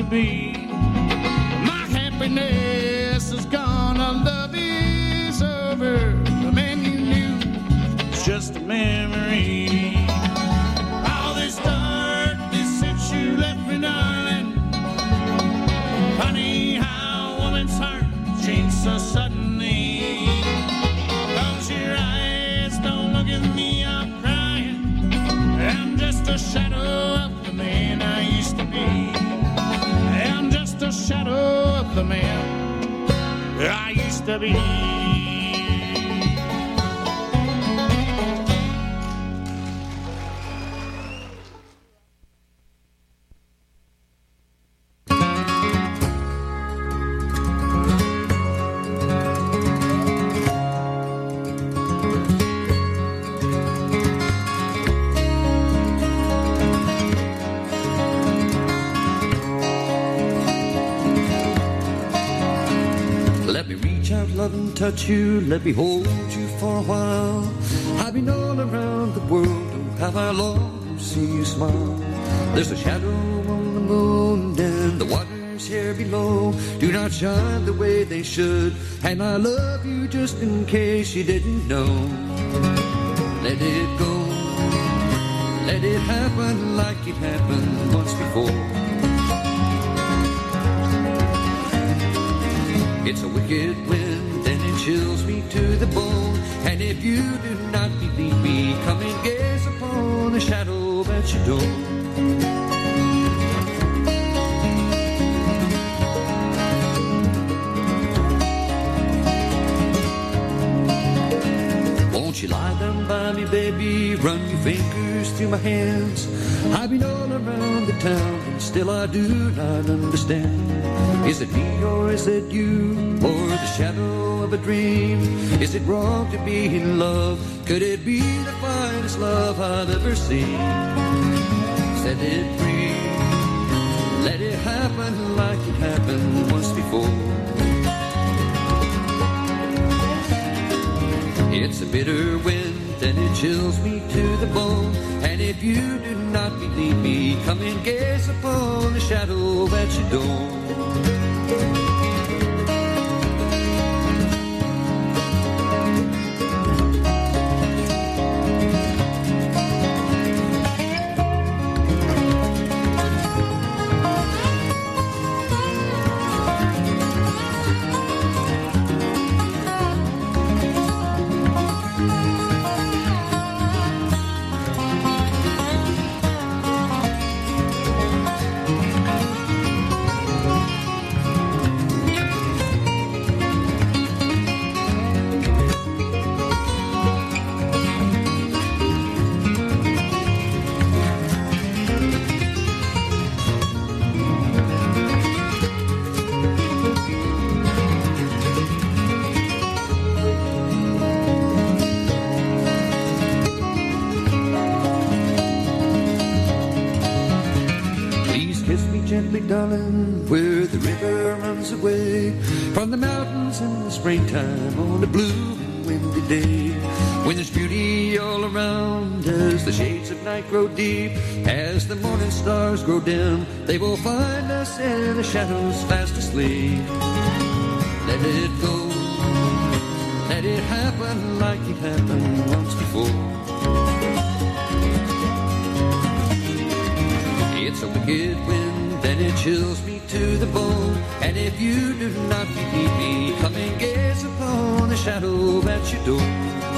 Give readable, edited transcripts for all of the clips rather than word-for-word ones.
be. My happiness is gone, our love is over. The man you knew is just a memory. All this darkness since you left me, darling. Funny how a woman's heart changed so suddenly. Close your eyes, don't look at me, I'm crying. I'm just a shadow of the man I used to be. I'm just a shadow of the man I used to be. Touch you, let me hold you for a while. I've been all around the world, oh, how I long to see you smile. There's a shadow on the moon and the waters here below do not shine the way they should, and I love you just in case you didn't know. Let it go, let it happen like it happened once before. It's a wicked wind and it chills me to the bone. And if you do not believe me, come and gaze upon the shadow at your door. Won't you lie down by me, baby? Run your fingers through my hands. I've been all around the town and still I do not understand. Is it me or is it you, or the shadow of a dream? Is it wrong to be in love? Could it be the finest love I've ever seen? Set it free, let it happen like it happened once before. It's a bitter wind and it chills me to the bone. And if you do not believe me, come and gaze upon the shadow at your door. Darling, where the river runs away from the mountains in the springtime on a blue and windy day, when there's beauty all around as the shades of night grow deep, as the morning stars grow dim, they will find us in the shadows fast asleep. Let it go, let it happen like it happened once before. It's a wicked wind and it chills me to the bone. And if you do not believe me, come and gaze upon the shadow at your door.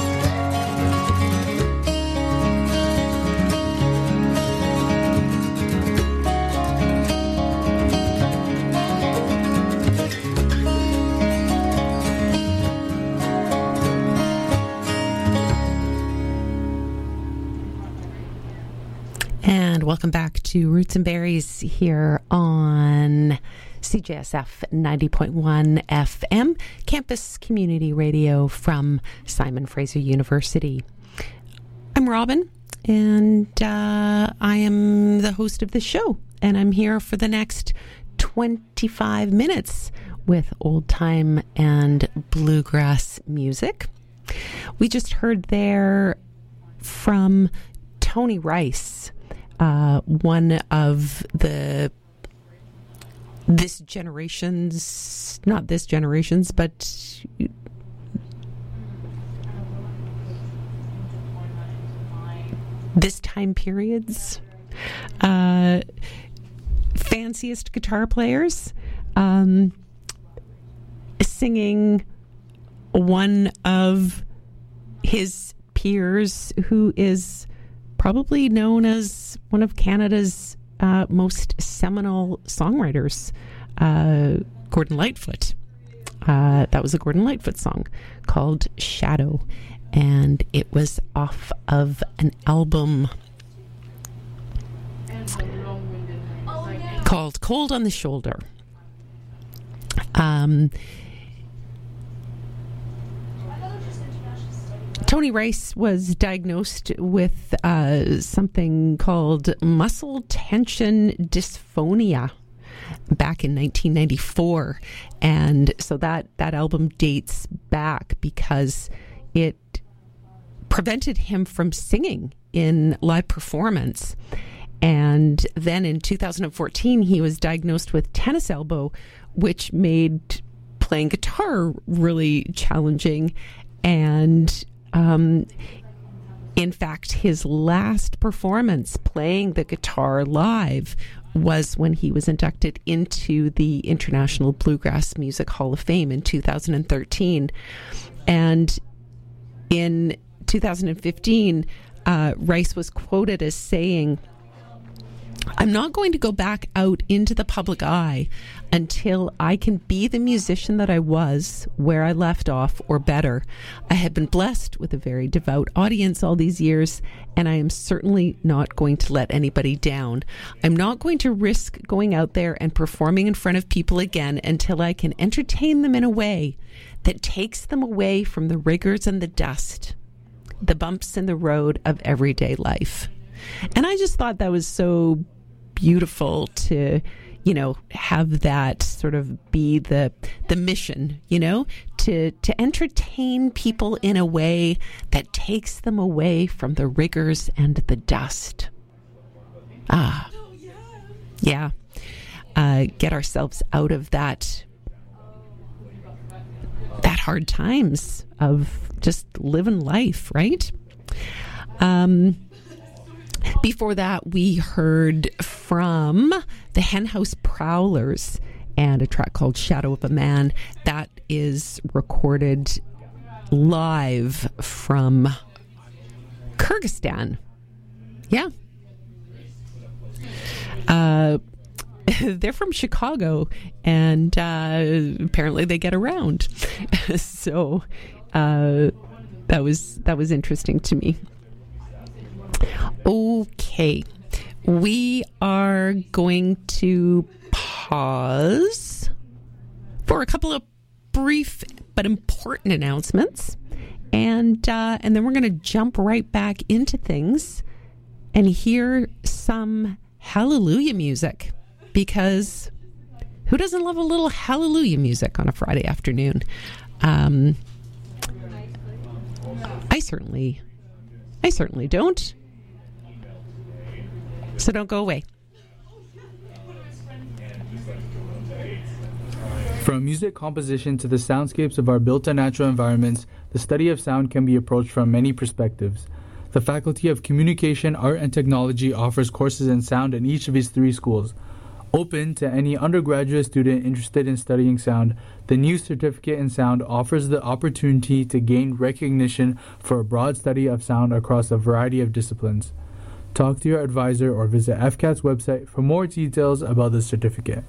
And welcome back to Roots and Berries here on CJSF 90.1 FM, campus community radio from Simon Fraser University. I'm Robin, and I am the host of this show, and I'm here for the next 25 minutes with old-time and bluegrass music. We just heard there from Tony Rice, one of the this generation's, not this generation's, but this time period's fanciest guitar players, singing one of his peers who is probably known as one of Canada's most seminal songwriters, Gordon Lightfoot. That was a Gordon Lightfoot song called Shadow, and it was off of an album called Cold on the Shoulder. Tony Rice was diagnosed with something called muscle tension dysphonia back in 1994. And so that album dates back because it prevented him from singing in live performance. And then in 2014, he was diagnosed with tennis elbow, which made playing guitar really challenging. And in fact, his last performance playing the guitar live was when he was inducted into the International Bluegrass Music Hall of Fame in 2013. And in 2015, Rice was quoted as saying, "I'm not going to go back out into the public eye until I can be the musician that I was where I left off or better. I have been blessed with a very devout audience all these years, and I am certainly not going to let anybody down. I'm not going to risk going out there and performing in front of people again until I can entertain them in a way that takes them away from the rigors and the dust, the bumps in the road of everyday life." And I just thought that was so beautiful to, have that sort of be the mission, to entertain people in a way that takes them away from the rigors and the dust. Yeah. Get ourselves out of that hard times of just living life, right? Before that, we heard from the Henhouse Prowlers and a track called Shadow of a Man. That is recorded live from Kyrgyzstan. Yeah. They're from Chicago, and apparently they get around. So that was interesting to me. Okay, we are going to pause for a couple of brief but important announcements, and then we're going to jump right back into things and hear some hallelujah music, because who doesn't love a little hallelujah music on a Friday afternoon? I certainly don't. So don't go away. From music composition to the soundscapes of our built-in natural environments, the study of sound can be approached from many perspectives. The Faculty of Communication, Art, and Technology offers courses in sound in each of its 3 schools. Open to any undergraduate student interested in studying sound, the new Certificate in Sound offers the opportunity to gain recognition for a broad study of sound across a variety of disciplines. Talk to your advisor or visit FCAT's website for more details about the certificate.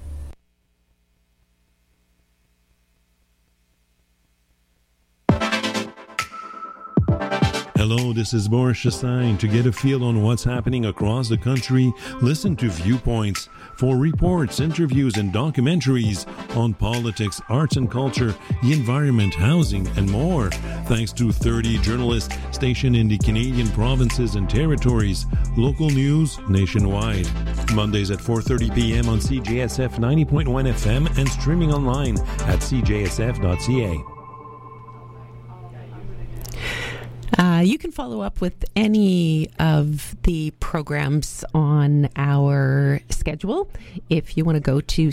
Hello, this is Boris Chassagne. To get a feel on what's happening across the country, listen to Viewpoints for reports, interviews, and documentaries on politics, arts and culture, the environment, housing, and more. Thanks to 30 journalists stationed in the Canadian provinces and territories. Local news nationwide. Mondays at 4:30 p.m. on CJSF 90.1 FM and streaming online at cjsf.ca. You can follow up with any of the programs on our schedule if you want to go to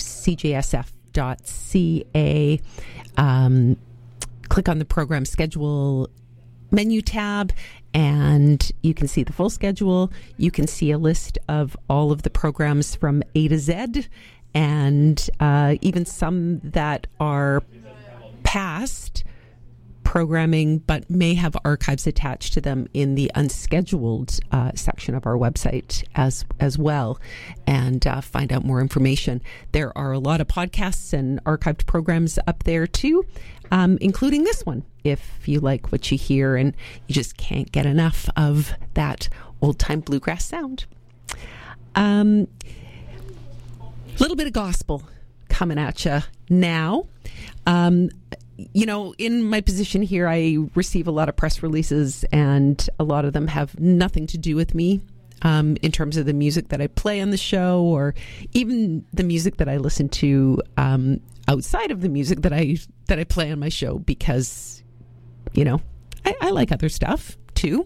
cjsf.ca, click on the program schedule menu tab, and you can see the full schedule. You can see a list of all of the programs from A to Z, and even some that are past programming but may have archives attached to them in the unscheduled section of our website as well, and find out more information. There are a lot of podcasts and archived programs up there too, including this one, if you like what you hear and you just can't get enough of that old-time bluegrass sound. Little bit of gospel coming at you now. You know, in my position here, I receive a lot of press releases, and a lot of them have nothing to do with me in terms of the music that I play on the show, or even the music that I listen to outside of the music that I play on my show, because, you know, I like other stuff too.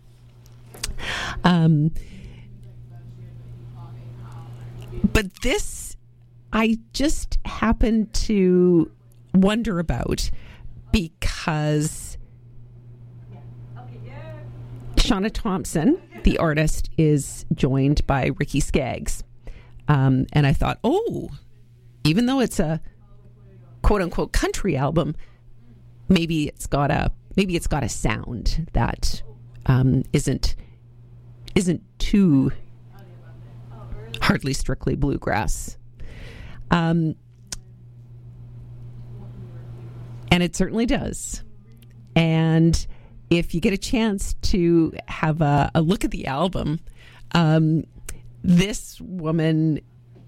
But this, I just happened to wonder about, because Shauna Thompson, the artist, is joined by Ricky Skaggs. And I thought, even though it's a quote unquote country album, maybe it's got a sound that isn't too hardly strictly bluegrass. And it certainly does. And if you get a chance to have a look at the album, this woman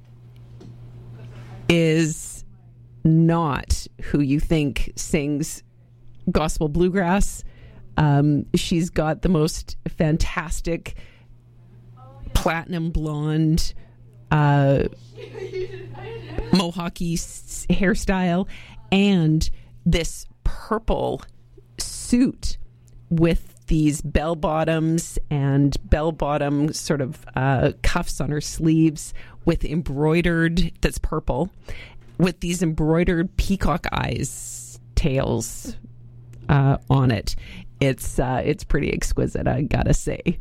is not who you think sings gospel bluegrass. She's got the most fantastic platinum blonde mohawky hairstyle, and this purple suit with these bell bottoms and bell bottom sort of cuffs on her sleeves with embroidered, that's purple, with these embroidered peacock eyes tails on it. It's pretty exquisite, I gotta say.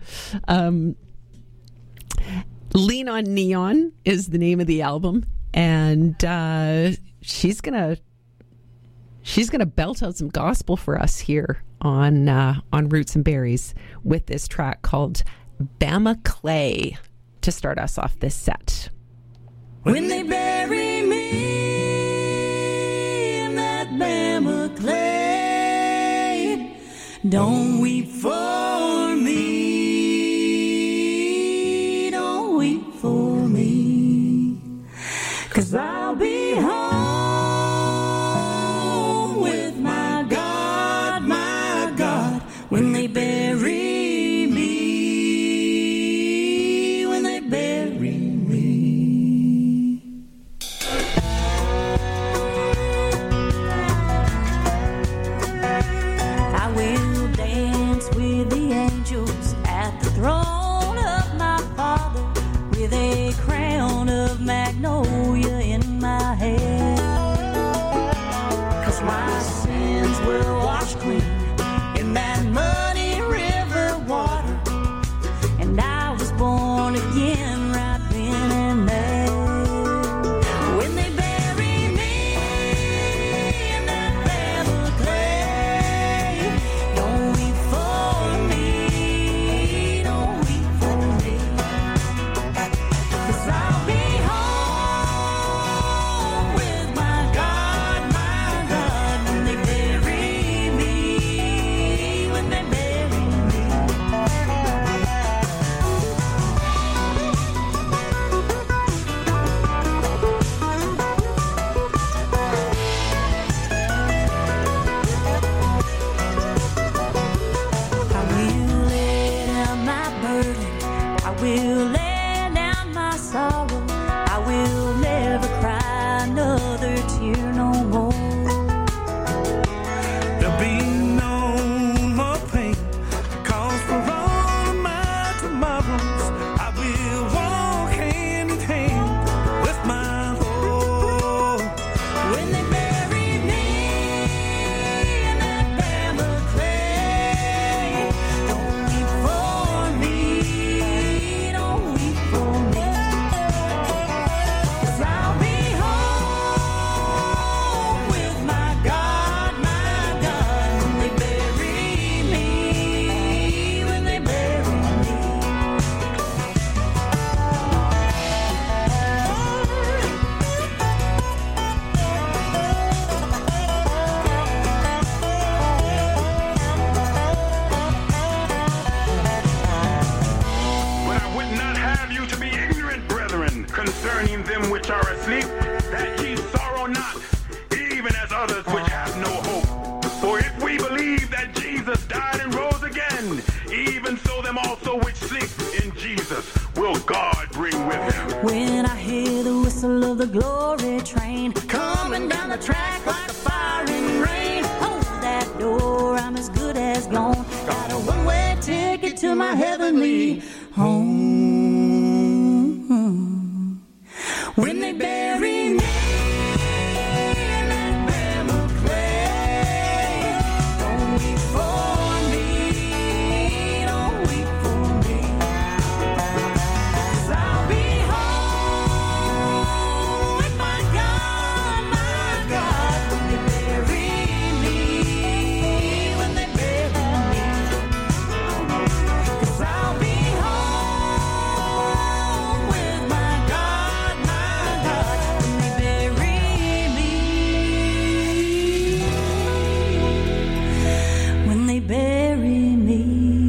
Lean on Neon is the name of the album, and she's gonna belt out some gospel for us here on Roots and Berries with this track called Bama Clay to start us off this set. When they bury me in that Bama clay, don't weep for me, don't weep for me, 'cause I'll be home with my God, when they bury me, when they bury me. I will dance with the angels at the throne of my Father, with a crown of magnolia in my hair, 'cause my sins were washed clean in that muddy river water, and I was born again right then and there. When they bury me in that Bama clay, don't weep for me, don't weep for me, 'cause I'll be home with my God, when they bury me. sleep, that ye sorrow not, even as others which have no hope. For if we believe that Jesus died and rose again, even so them also which sleep in Jesus will God bring with him. When I hear the whistle of the glory train coming down the track like a firing rain, hold that door, I'm as good as gone. Got a one-way ticket to my heavenly home. When they bury me in that bamboo clay, don't weep for me, don't weep for me. 'Cause I'll be home with my God, when they bury me, when they bury me. 'Cause I'll be home with my God, when they bury me, when they bury me.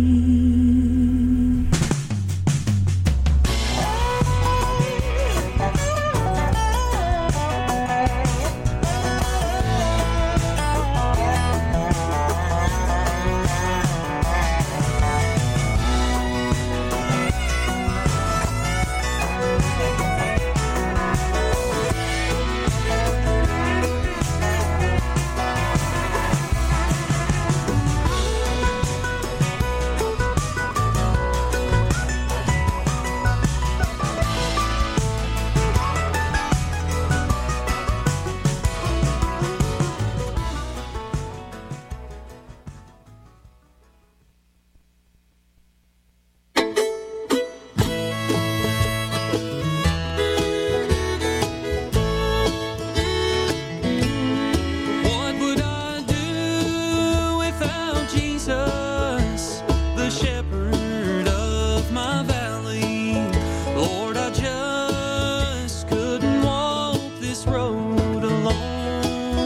What would I do without Jesus, the shepherd of my valley? Lord, I just couldn't walk this road alone.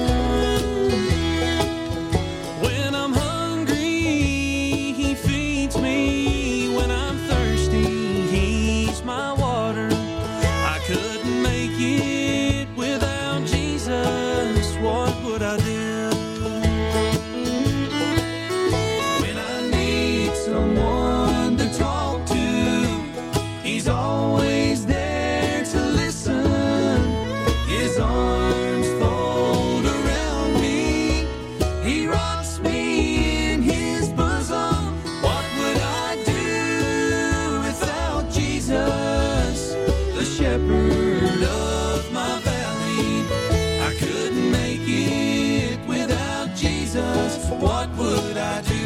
When I'm hungry, he feeds me. When I'm thirsty, he's my water. I couldn't make it without Jesus. What would I do? When I need someone to talk to, he's always there to listen. His arms fold around me. He rocks me in his bosom. What would I do without Jesus, the shepherd of my valley? I couldn't make it without Jesus. What would I do?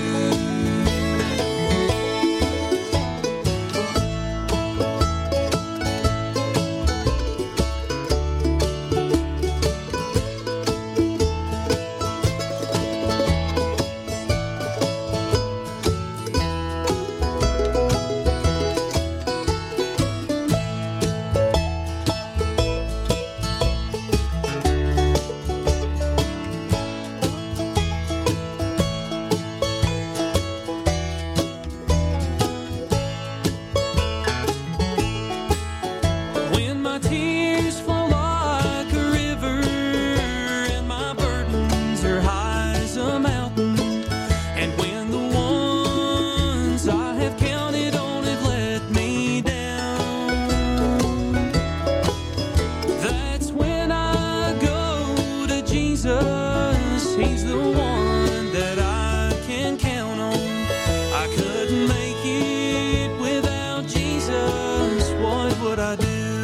When my tears flow like a river and my burdens are high as a mountain, and when the ones I have counted on have let me down, that's when I go to Jesus. He's the one that I can count on. I couldn't make it without Jesus. What would I do?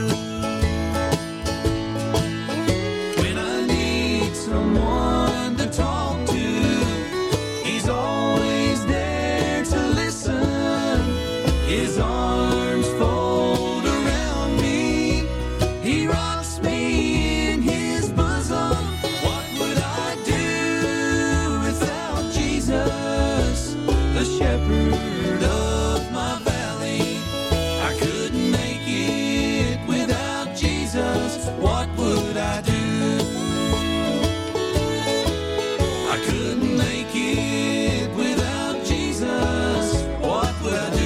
When I need someone to talk to, he's always there to listen. His arms fold around me. He rocks me in his bosom. What would I do without Jesus, the shepherd of my valley? I couldn't make it without Jesus. What would I do? I couldn't make it without Jesus. What would I do?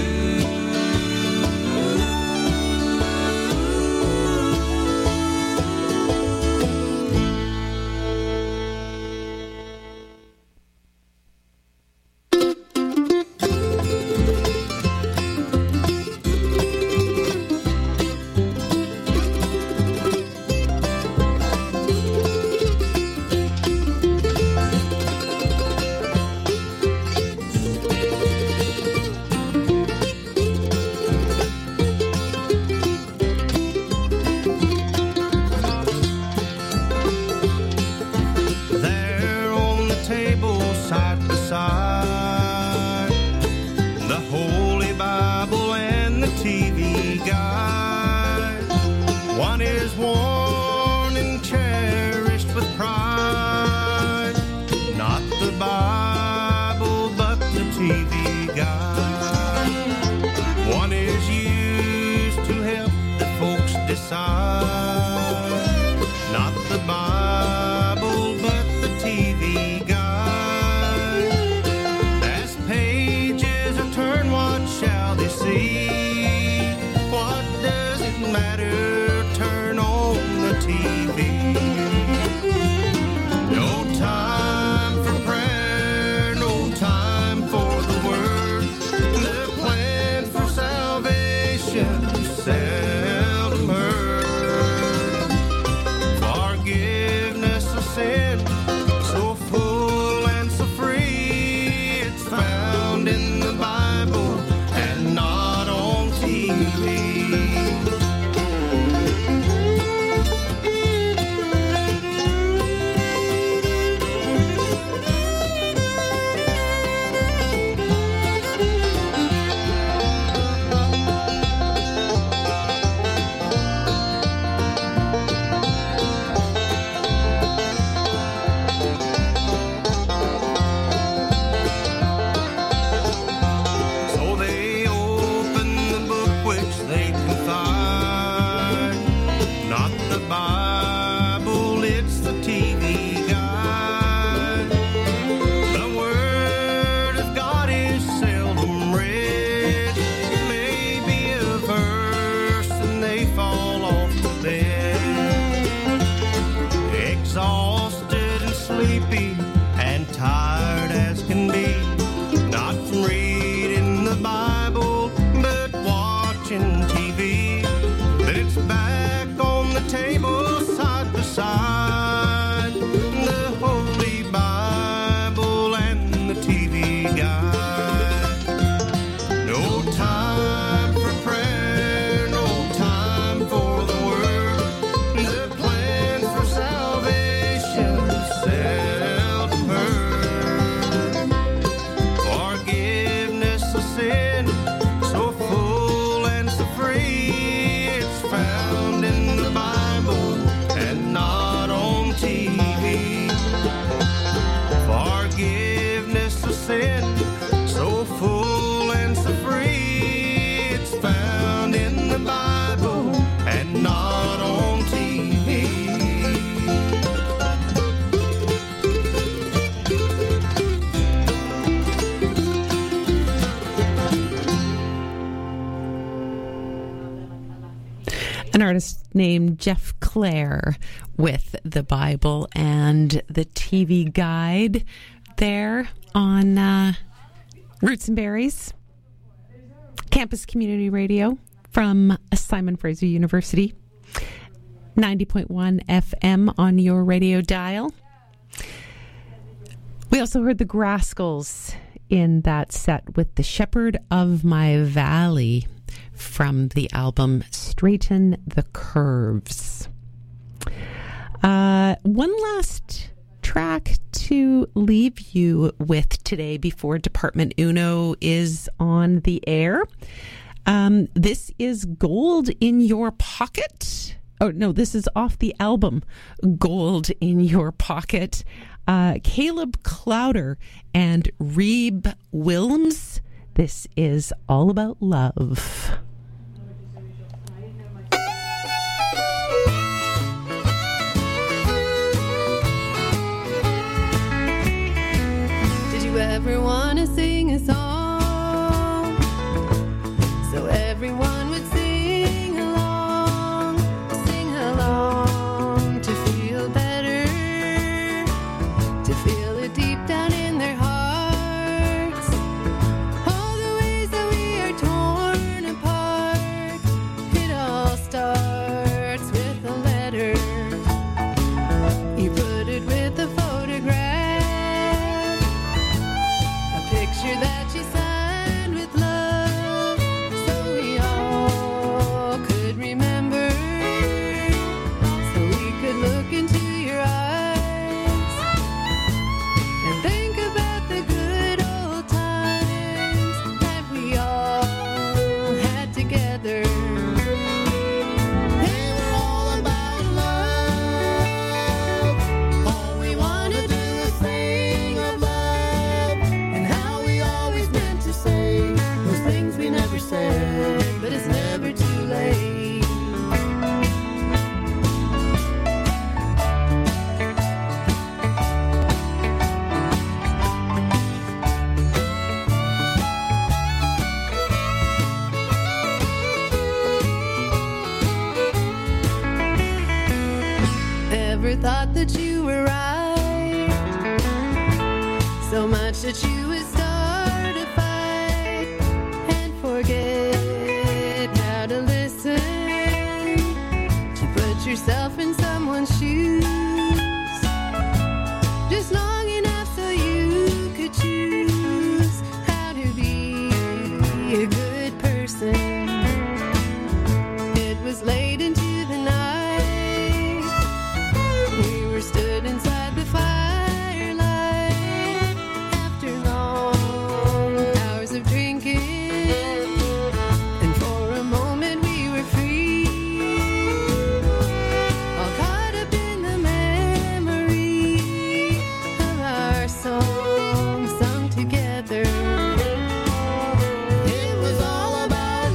table side by side. The Holy Bible and the TV Guide. One is worn and cherished with pride. Not the Bible, but the TV Guide. One is used to help the folks decide. Not the Bible, but the TV Guide. As pages are turned, what shall they see? What does it matter? Turn on the TV. No time for prayer, no time for the word. The plan for salvation seldom heard. Forgiveness of sin, so full and so free. It's found in the Bible and not on TV. So they open the book which they can find. Not the Bible, it's the TV Guide. The Word of God is seldom read. Maybe a verse and they fall off the bed. Exhausted and sleepy and tired as can be. Not from reading the Bible, but watching TV. Then it's back on the table side by side. The Holy Bible and the TV Guide. No time for prayer, no time for the word. The plan for salvation seldom heard. Forgiveness of sin, so full and so free. It's found in the Bible and not on TV. Forgiveness of sin, so full and so free. It's found in the Bible and not on TV. An artist named Jeff Clare with the Bible and the TV Guide there on Roots and Berries, Campus Community Radio from Simon Fraser University, 90.1 FM on your radio dial. We also heard the Graskels in that set with The Shepherd of My Valley from the album Straighten the Curves. One last track to leave you with today before Department Uno is on the air. This is Gold in Your Pocket. Oh, no, this is off the album Gold in Your Pocket. Caleb Clowder and Reeb Wilms. This is All About Love. Did you ever want to sing a song so everyone would sing along to feel better, to feel it deep down in their hearts? All the ways that we are torn apart, it all starts with a letter. You put it with a photograph, a picture that you signed with love, so we all that you were right, so much that you would start a fight and forget how to listen, to put yourself in someone's shoes, just long enough so you could choose how to be a good person. It was late into the night, we were stood inside the firelight after long hours of drinking, and for a moment we were free, all caught up in the memory of our song sung together. It was all about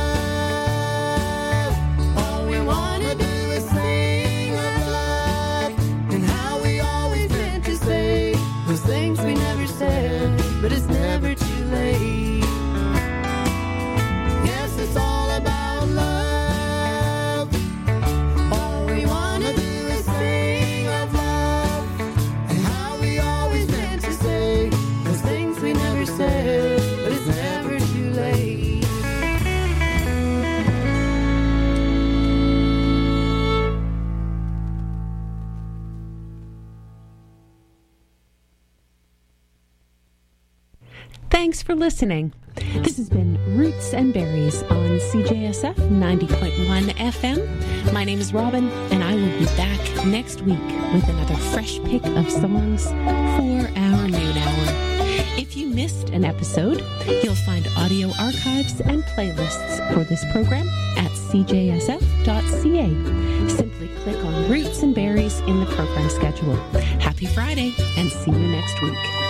love. All we wanna do is sing of love, and how we always meant to say those things we never said, but it's never too late. Yes, it's all about love. All we wanna do is sing of love, and how we always meant to say those things we never said, but it's never too late. Thanks for listening. This has been Roots and Berries on CJSF 90.1 FM. My name is Robin, and I will be back next week with another fresh pick of songs for our noon hour. If you missed an episode, you'll find audio archives and playlists for this program at cjsf.ca. Simply click on Roots and Berries in the program schedule. Happy Friday, and see you next week.